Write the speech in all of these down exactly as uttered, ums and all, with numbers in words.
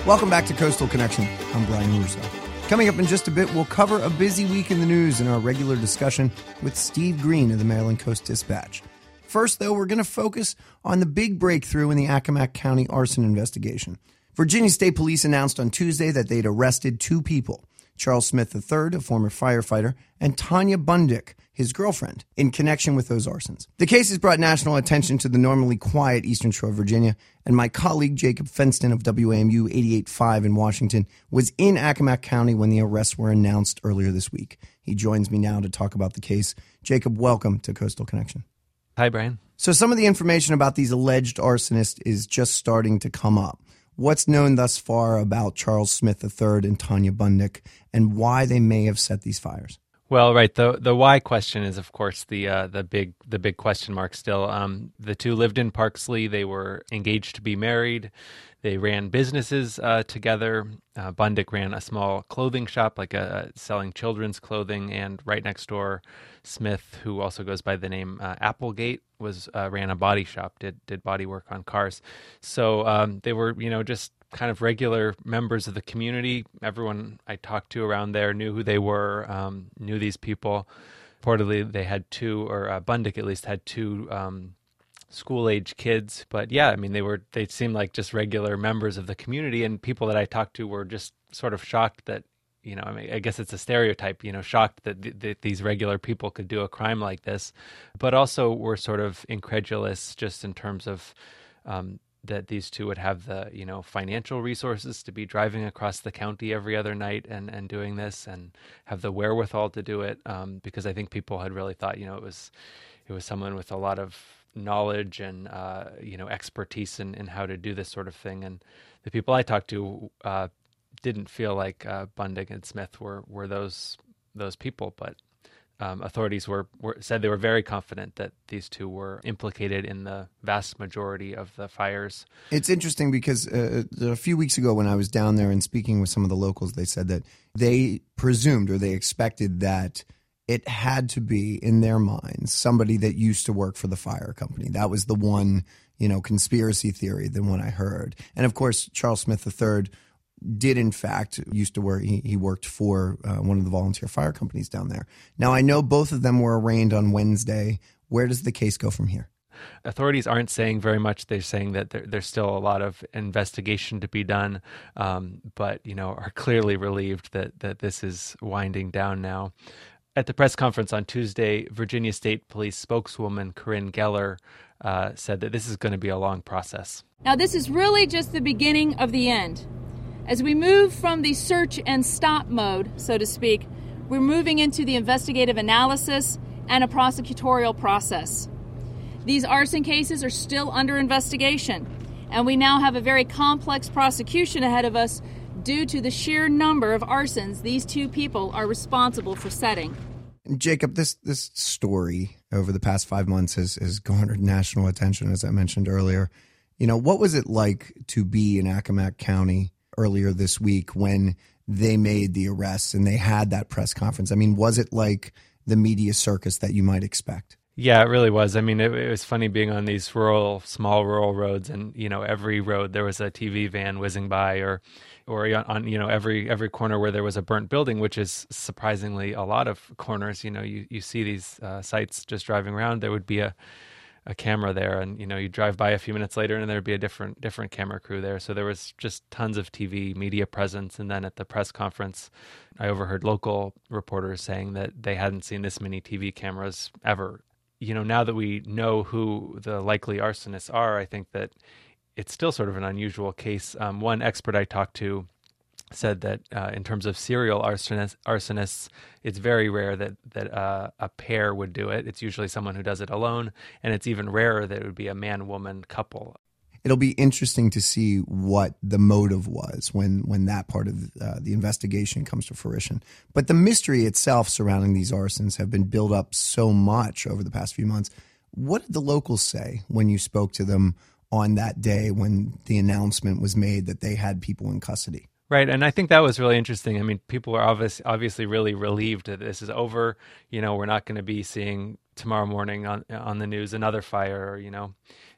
Welcome back to Coastal Connection. I'm Brian Russo. Coming up in just a bit, we'll cover a busy week in the news in our regular discussion with Steve Green of the Maryland Coast Dispatch. First, though, we're going to focus on the big breakthrough in the Accomack County arson investigation. Virginia State Police announced on Tuesday that they'd arrested two people, Charles Smith the third, a former firefighter, and Tanya Bundick, his girlfriend, in connection with those arsons. The case has brought national attention to the normally quiet Eastern Shore of Virginia, and my colleague Jacob Fenston of W A M U eighty-eight point five in Washington was in Accomack County when the arrests were announced earlier this week. He joins me now to talk about the case. Jacob, welcome to Coastal Connection. Hi, Brian. So some of the information about these alleged arsonists is just starting to come up. What's known thus far about Charles Smith the third and Tanya Bundick, and why they may have set these fires? Well, right. The the why question is, of course, the uh, the big the big question mark still. Um, the two lived in Parksley. They were engaged to be married. They ran businesses uh, together. Uh, Bundick ran a small clothing shop, like a, selling children's clothing, and right next door, Smith, who also goes by the name uh, Applegate, was uh, ran a body shop, did did body work on cars. So um, they were, you know, just kind of regular members of the community. Everyone I talked to around there knew who they were, um, knew these people. Reportedly, they had two, or uh, Bundick at least had two um, school-age kids. But yeah, I mean, they were they seemed like just regular members of the community, and people that I talked to were just sort of shocked that, you know, I mean, I guess it's a stereotype, you know, shocked that th- th- these regular people could do a crime like this, but also were sort of incredulous just in terms of um, that these two would have the, you know, financial resources to be driving across the county every other night and, and doing this, and have the wherewithal to do it. Um, because I think people had really thought, you know, it was it was someone with a lot of knowledge and, uh, you know, expertise in, in how to do this sort of thing. And the people I talked to uh, didn't feel like uh, Bundick and Smith were, were those those people, but Um, authorities were, were said they were very confident that these two were implicated in the vast majority of the fires. It's interesting because uh, a few weeks ago when I was down there and speaking with some of the locals, they said that they presumed or they expected that it had to be, in their minds, somebody that used to work for the fire company. That was the one, you know, conspiracy theory, the one I heard. And of course, Charles Smith the third did in fact used to work. He, he worked for uh, one of the volunteer fire companies down there. Now, I know both of them were arraigned on Wednesday. Where does the case go from here? Authorities aren't saying very much. They're saying that there, there's still a lot of investigation to be done, um, but, you know, are clearly relieved that, that this is winding down now. At the press conference on Tuesday, Virginia State Police spokeswoman Corinne Geller uh, said that this is going to be a long process. Now, this is really just the beginning of the end. As we move from the search and stop mode, so to speak, we're moving into the investigative analysis and a prosecutorial process. These arson cases are still under investigation, and we now have a very complex prosecution ahead of us due to the sheer number of arsons these two people are responsible for setting. Jacob, this this story over the past five months has, has garnered national attention, as I mentioned earlier. You know, what was it like to be in Accomack County earlier this week when they made the arrests and they had that press conference? I mean, was it like the media circus that you might expect? Yeah, it really was. I mean, it, it was funny being on these rural, small rural roads, and, you know, every road there was a T V van whizzing by, or, or on, you know, every every corner where there was a burnt building, which is surprisingly a lot of corners. You know, you, you see these uh, sites just driving around. There would be a a camera there, and, you know, you drive by a few minutes later and there'd be a different different camera crew there. So there was just tons of T V media presence. And then at the press conference, I overheard local reporters saying that they hadn't seen this many T V cameras ever. You know, now that we know who the likely arsonists are, I think that it's still sort of an unusual case. Um, one expert I talked to said that uh, in terms of serial arsonists, arsonists, it's very rare that that uh, a pair would do it. It's usually someone who does it alone, and it's even rarer that it would be a man-woman couple. It'll be interesting to see what the motive was when when that part of uh, the investigation comes to fruition. But the mystery itself surrounding these arsons have been built up so much over the past few months. What did the locals say when you spoke to them on that day when the announcement was made that they had people in custody? Right, and I think that was really interesting. I mean, people are obvious, obviously really relieved that this is over. You know, we're not going to be seeing tomorrow morning on on the news another fire, or, you know,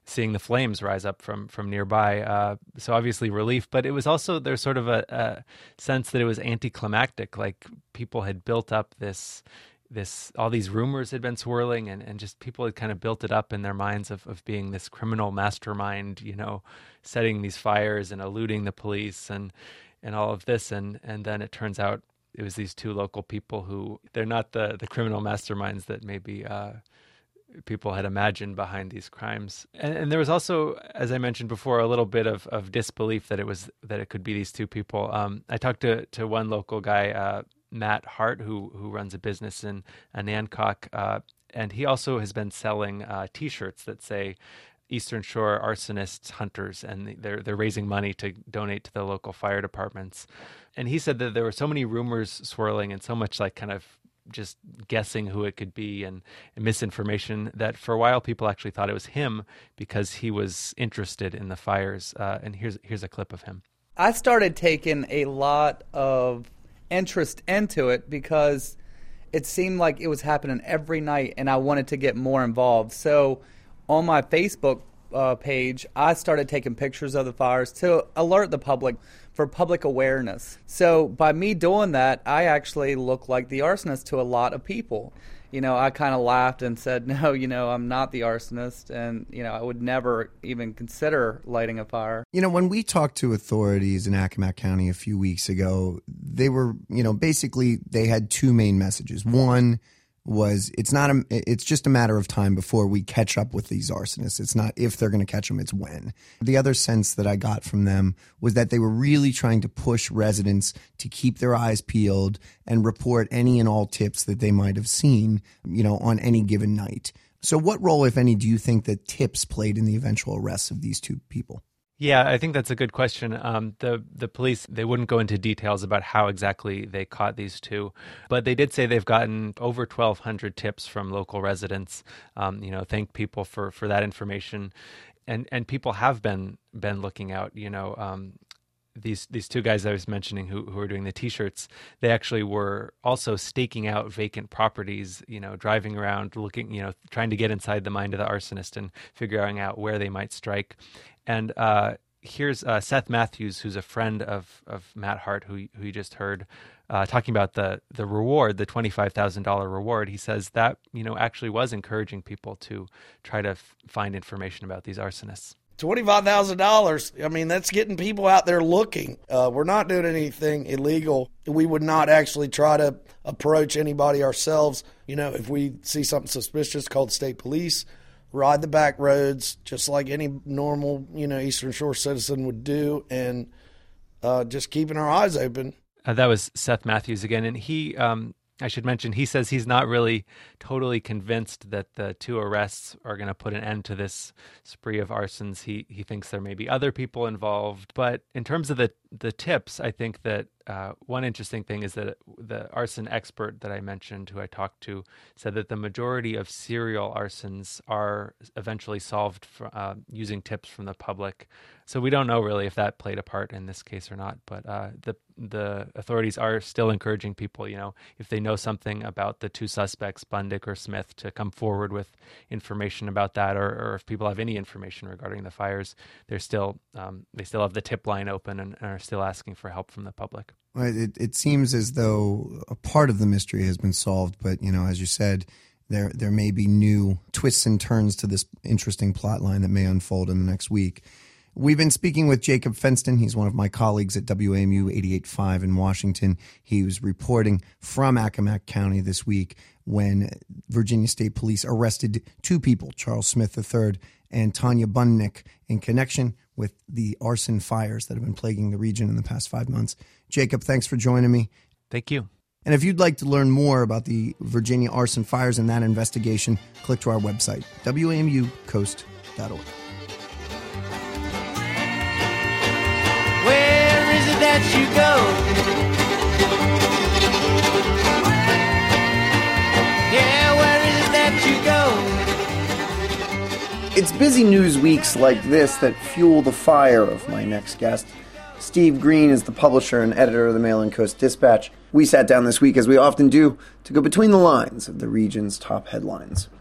seeing the flames rise up from from nearby. Uh, so obviously relief, but it was also there's sort of a, a sense that it was anticlimactic. Like people had built up this this all these rumors had been swirling, and, and just people had kind of built it up in their minds of, of being this criminal mastermind, you know, setting these fires and eluding the police and and all of this, and and then it turns out it was these two local people who they're not the the criminal masterminds that maybe uh, people had imagined behind these crimes. And, and there was also, as I mentioned before, a little bit of, of disbelief that it was that it could be these two people. Um, I talked to to one local guy, uh, Matt Hart, who who runs a business in Anancock, uh, and he also has been selling uh, T-shirts that say Eastern Shore Arsonists Hunters, and they're they're raising money to donate to the local fire departments. And he said that there were so many rumors swirling and so much like kind of just guessing who it could be and, and misinformation that for a while people actually thought it was him because he was interested in the fires. Uh, and here's here's a clip of him. I started taking a lot of interest into it because it seemed like it was happening every night and I wanted to get more involved. So on my Facebook uh, page, I started taking pictures of the fires to alert the public for public awareness. So by me doing that, I actually look like the arsonist to a lot of people. You know, I kind of laughed and said, no, you know, I'm not the arsonist, and, you know, I would never even consider lighting a fire. You know, when we talked to authorities in Accomack County a few weeks ago, they were, you know, basically they had two main messages. One was it's not a, it's just a matter of time before we catch up with these arsonists. It's not if they're going to catch them, it's when. The other sense that I got from them was that they were really trying to push residents to keep their eyes peeled and report any and all tips that they might have seen, you know, on any given night. So what role, if any, do you think that tips played in the eventual arrests of these two people? Yeah, I think that's a good question. Um, the the police, they wouldn't go into details about how exactly they caught these two, but they did say they've gotten over twelve hundred tips from local residents. Um, you know, thank people for, for that information, and and people have been been looking out. You know, um, these these two guys I was mentioning who who are doing the T-shirts, they actually were also staking out vacant properties. You know, driving around, looking, you know, trying to get inside the mind of the arsonist and figuring out where they might strike. And uh, here's uh, Seth Matthews, who's a friend of, of Matt Hart, who who you just heard, uh, talking about the the reward, the twenty-five thousand dollars reward. He says that, you know, actually was encouraging people to try to f- find information about these arsonists. twenty-five thousand dollars, I mean, that's getting people out there looking. Uh, we're not doing anything illegal. We would not actually try to approach anybody ourselves. You know, if we see something suspicious, call the state police. Ride the back roads just like any normal, you know, Eastern Shore citizen would do, and uh, just keeping our eyes open. Uh, that was Seth Matthews again, and he, um, I should mention, he says he's not really totally convinced that the two arrests are going to put an end to this spree of arsons. He he thinks there may be other people involved, but in terms of the the tips, I think that uh, one interesting thing is that the arson expert that I mentioned, who I talked to, said that the majority of serial arsons are eventually solved for, uh, using tips from the public. So we don't know really if that played a part in this case or not, but uh, the the authorities are still encouraging people, you know, if they know something about the two suspects, Bundick or Smith, to come forward with information about that, or, or if people have any information regarding the fires, they're still um, they still have the tip line open and, and are still asking for help from the public. Well, it, it seems as though a part of the mystery has been solved, but, you know, as you said, there there may be new twists and turns to this interesting plot line that may unfold in the next week. We've been speaking with Jacob Fenston. He's one of my colleagues at W A M U eighty-eight point five in Washington. He was reporting from Accomack County this week when Virginia State Police arrested two people, Charles Smith the third and Tanya Bundick, in connection with the arson fires that have been plaguing the region in the past five months. Jacob, thanks for joining me. Thank you. And if you'd like to learn more about the Virginia arson fires and that investigation, click to our website, W A M U coast dot org. Where is it that you go? Yeah, where is it that you go? It's busy news weeks like this that fuel the fire of my next guest. Steve Green is the publisher and editor of the Mail and Coast Dispatch. We sat down this week, as we often do, to go between the lines of the region's top headlines.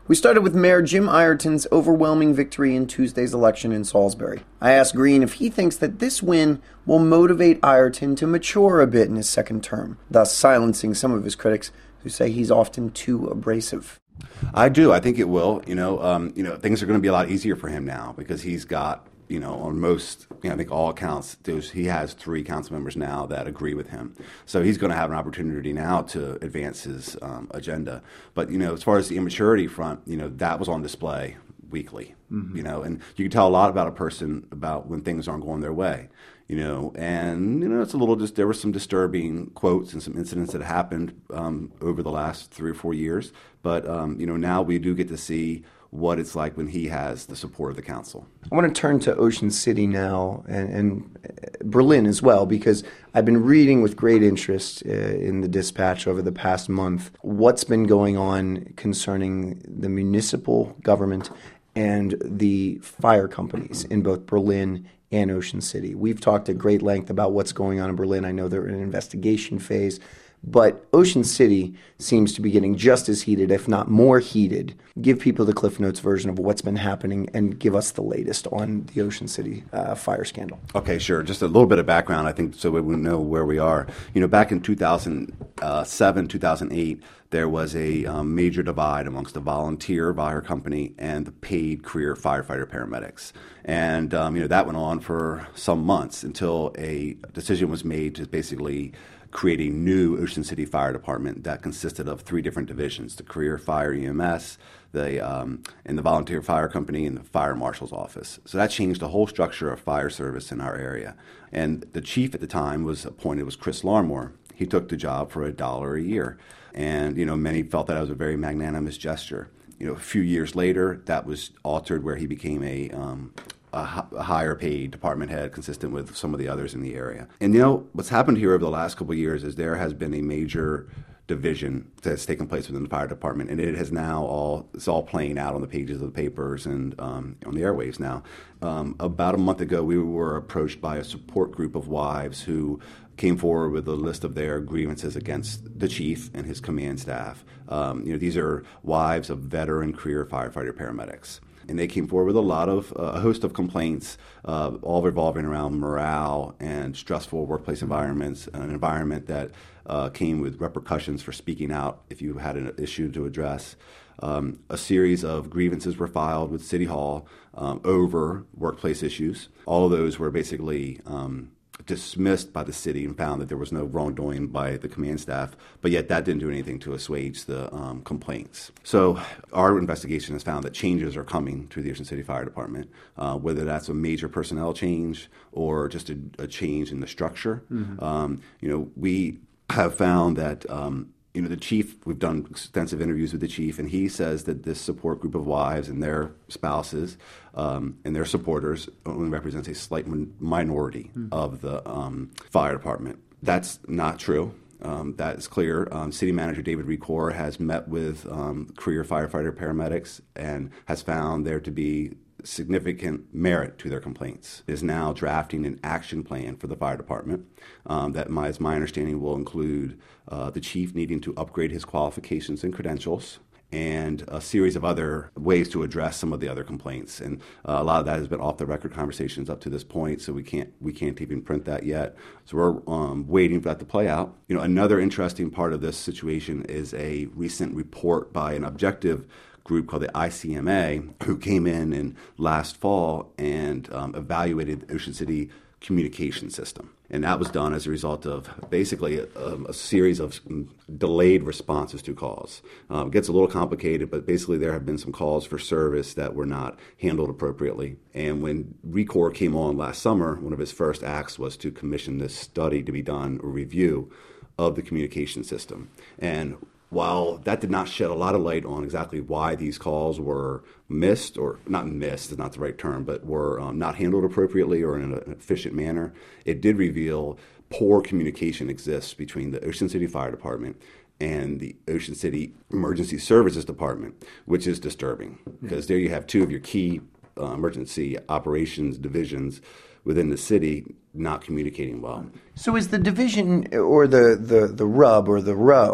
We started with Mayor Jim Ireton's overwhelming victory in Tuesday's election in Salisbury. I asked Green if he thinks that this win will motivate Ireton to mature a bit in his second term, thus silencing some of his critics who say he's often too abrasive. I do. I think it will. You know, um, you know, things are going to be a lot easier for him now because he's got, you know, on most, you know, I think all accounts, there's, he has three council members now that agree with him. So he's going to have an opportunity now to advance his um, agenda. But, you know, as far as the immaturity front, you know, that was on display weekly, mm-hmm. you know, and you can tell a lot about a person about when things aren't going their way, you know, and, you know, it's a little just, there were some disturbing quotes and some incidents that happened um, over the last three or four years. But, um, you know, now we do get to see what it's like when he has the support of the council. I want to turn to Ocean City now and, and Berlin as well, because I've been reading with great interest uh, in the Dispatch over the past month what's been going on concerning the municipal government and the fire companies in both Berlin and Ocean City. We've talked at great length about what's going on in Berlin. I know they're in an investigation phase. But Ocean City seems to be getting just as heated, if not more heated. Give people the Cliff Notes version of what's been happening and give us the latest on the Ocean City uh, fire scandal. Okay, sure. Just a little bit of background, I think, so we know where we are. You know, back in two thousand seven, two thousand eight, there was a um, major divide amongst the volunteer fire company and the paid career firefighter paramedics. And, um, you know, that went on for some months until a decision was made to basically create a new Ocean City Fire Department that consisted of three different divisions: the Career Fire E M S, the um, and the Volunteer Fire Company, and the Fire Marshal's Office. So that changed the whole structure of fire service in our area. And the chief at the time was appointed was Chris Larmore. He took the job for a dollar a year, and you know many felt that that was a very magnanimous gesture. You know, a few years later, that was altered where he became a um, A, a higher paid department head consistent with some of the others in the area. And you know, what's happened here over the last couple of years is there has been a major division that's taken place within the fire department, and it has now all, it's all playing out on the pages of the papers and um, on the airwaves now. Um, about a month ago, we were approached by a support group of wives who came forward with a list of their grievances against the chief and his command staff. Um, you know, these are wives of veteran career firefighter paramedics. And they came forward with a lot of, uh, a host of complaints, uh, all revolving around morale and stressful workplace environments, an environment that uh, came with repercussions for speaking out if you had an issue to address. Um, a series of grievances were filed with City Hall um, over workplace issues. All of those were basically um, dismissed by the city and found that there was no wrongdoing by the command staff, but yet that didn't do anything to assuage the um, complaints. So our investigation has found that changes are coming to the Ocean City Fire Department, uh, whether that's a major personnel change or just a, a change in the structure. Mm-hmm. Um, you know, we have found that um, You know, the chief, we've done extensive interviews with the chief, and he says that this support group of wives and their spouses um, and their supporters only represents a slight min- minority mm. of the um, fire department. That's not true. Um, that is clear. Um, City Manager David Recor has met with um, career firefighter paramedics and has found there to be significant merit to their complaints. Is now drafting an action plan for the fire department um, that, my, as my understanding, will include uh, the chief needing to upgrade his qualifications and credentials, and a series of other ways to address some of the other complaints. And uh, a lot of that has been off-the-record conversations up to this point, so we can't we can't even print that yet. So we're um, waiting for that to play out. You know, another interesting part of this situation is a recent report by an objective group called the I C M A, who came in, in last fall and um, evaluated the Ocean City communication system. And that was done as a result of basically a, a series of delayed responses to calls. Uh, it gets a little complicated, but basically there have been some calls for service that were not handled appropriately. And when Recor came on last summer, one of his first acts was to commission this study to be done, a review of the communication system. And while that did not shed a lot of light on exactly why these calls were missed, or not missed is not the right term, but were um, not handled appropriately or in an efficient manner, it did reveal poor communication exists between the Ocean City Fire Department and the Ocean City Emergency Services Department, which is disturbing, because there you have two of your key uh, emergency operations divisions within the city not communicating well. So is the division or the, the, the rub or the row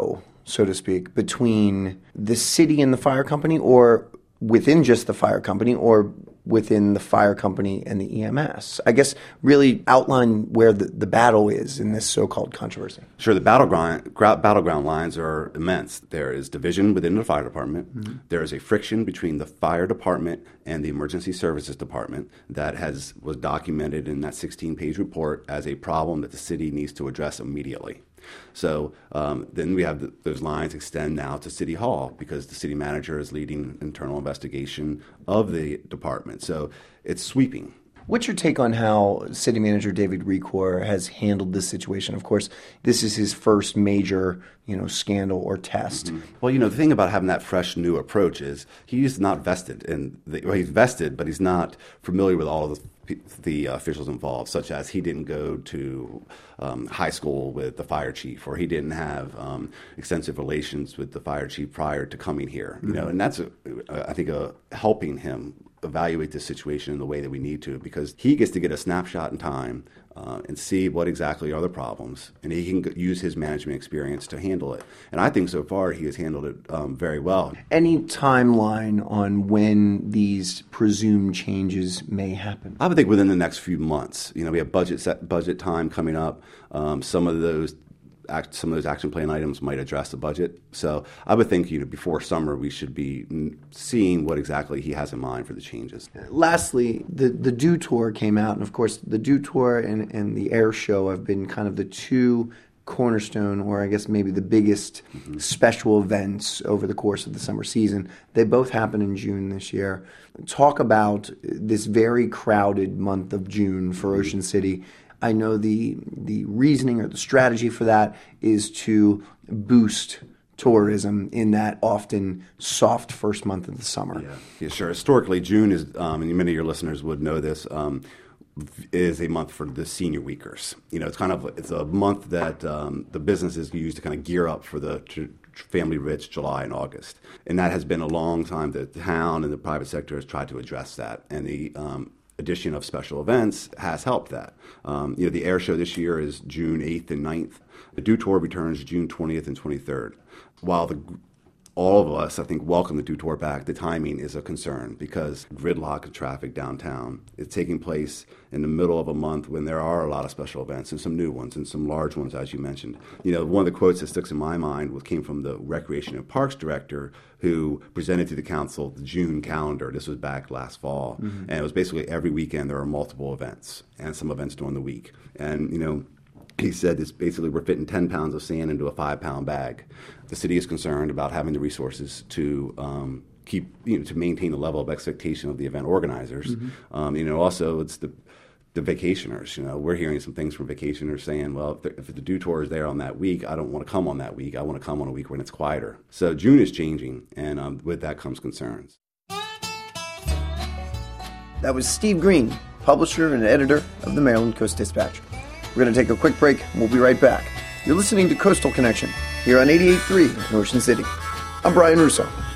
so to speak, between the city and the fire company, or within just the fire company, or within the fire company and the E M S? I guess really outline where the, the battle is in this so-called controversy. Sure, the battleground, gra- battleground lines are immense. There is division within the fire department. Mm-hmm. There is a friction between the fire department and the emergency services department that has was documented in that sixteen-page report as a problem that the city needs to address immediately. So um, then we have the, those lines extend now to City Hall because the city manager is leading internal investigation of the department. So it's sweeping. What's your take on how City Manager David Recor has handled this situation? Of course, this is his first major, you know, scandal or test. Mm-hmm. Well, you know, the thing about having that fresh new approach is he's not vested in the, well, he's vested, but he's not familiar with all of the the officials involved, such as he didn't go to um, high school with the fire chief, or he didn't have um, extensive relations with the fire chief prior to coming here. You mm-hmm. know, and that's a, I think a, helping him evaluate this situation in the way that we need to, because he gets to get a snapshot in time uh, and see what exactly are the problems, and he can use his management experience to handle it. And I think so far he has handled it um, very well. Any timeline on when these presumed changes may happen? I would think within the next few months. You know, we have budget set, budget time coming up. Um, some of those Act, some of those action plan items might address the budget. So I would think, you know, before summer we should be seeing what exactly he has in mind for the changes. Lastly, the, the Dew Tour came out, and of course the Dew Tour and, and the Air Show have been kind of the two cornerstone, or I guess maybe the biggest mm-hmm. special events over the course of the summer season. They both happen in June this year. Talk about this very crowded month of June for mm-hmm. Ocean City. I know the the reasoning or the strategy for that is to boost tourism in that often soft first month of the summer. Yeah, yeah sure. Historically, June is, um, and many of your listeners would know this, um, is a month for the senior weekers. You know, it's kind of it's a month that um, the businesses use to kind of gear up for the tr- family rich July and August, and that has been a long time that the town and the private sector has tried to address that, and the um, addition of special events has helped that. Um, you know, the Air Show this year is June eighth and ninth. The Dew Tour returns June twentieth and twenty-third. While the all of us, I think, welcome the Dew Tour back, the timing is a concern because gridlock of traffic downtown is taking place in the middle of a month when there are a lot of special events and some new ones and some large ones, as you mentioned. You know, one of the quotes that sticks in my mind was, came from the Recreation and Parks Director who presented to the council the June calendar. This was back last fall. Mm-hmm. And it was basically every weekend there are multiple events and some events during the week. And, you know, he said it's basically we're fitting ten pounds of sand into a five-pound bag. The city is concerned about having the resources to um, keep, you know, to maintain the level of expectation of the event organizers. Mm-hmm. Um, you know, also it's the the vacationers. You know, we're hearing some things from vacationers saying, well, if the, if the Dew Tour is there on that week, I don't want to come on that week. I want to come on a week when it's quieter. So June is changing, and um, with that comes concerns. That was Steve Green, publisher and editor of the Maryland Coast Dispatch. We're going to take a quick break, and we'll be right back. You're listening to Coastal Connection here on eighty-eight point three in Ocean City. I'm Brian Russo.